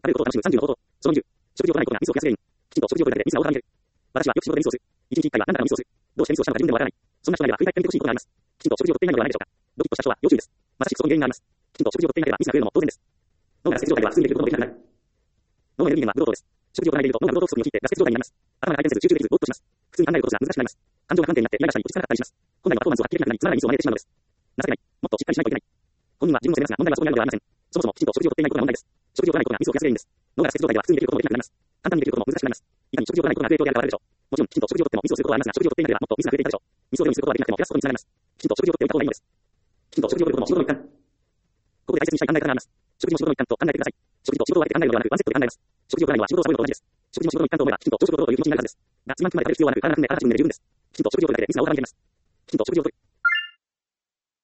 あることを楽しむ30の方法。その20、食事を取らないことがミスを増やす原因。きちんと食事を取らないでミスが大幅に減る。私はよく仕事でミスをする。一日一回は何だかミスをする。どうしてミスをしたのか自分でもわからない。そんな人がいれば振り返ってみてほしいことがあります。きちんと食事をとっていないのではないでしょうか。ドキッとした人は要注意です。まさしくそこに原因があります。きちんと食事をとっていなければミスが増えるのも当然です。脳がガス欠状態では普通にできることもできなくなる。脳のエネルギー源はブドウ糖です。食事を取らないでいると脳がブドウ糖不足に陥ってガス欠状態になります。頭が回転せず集中できずぼーっとします。普通に考えることが難しくなります。感情が不安定になってイライラしたり落ち着かなかったりします。本来のパフォーマンスを発揮できなくなりつまらないミスを招いてしまうのです。情けない。もっとしっかりしないといけない。本人は自分を責めますが問題はそこにあるのではありません。そもそもきちんと食事をとっていないことが問題です。食事を取らないことがミスを増やす原因です。脳がガス欠状態では普通にできることもできなくなります。簡単にできることも難しくなります。いかに食事を取らないことが悪影響であるかわかるでしょう。もちろんきちんと食事をとってもミスをすることはありますが、食事をとっていなければもっとミスが増えていたでしょう。ミスを量にすることはできなくても減らすことにつながります。きちんと食事をとっておいた方がいいのです。きちんと食事をとることも仕事の一環。ここで大切にしたい考え方があります。食事も仕事の一環と考えてください。食事と仕事を分けて考えるのではなくワンセットで考えます。食事を取らないのは仕事をサボるのと同じです。食事も仕事の一環と思えばきちんと朝食を取ろうという気持ちになるはずです。が、自慢まで食べる必要はなく、体が組んで体が準備で十分です。きちんと食事を取るだけでミスが大幅に減ります。きちんと食事を取る。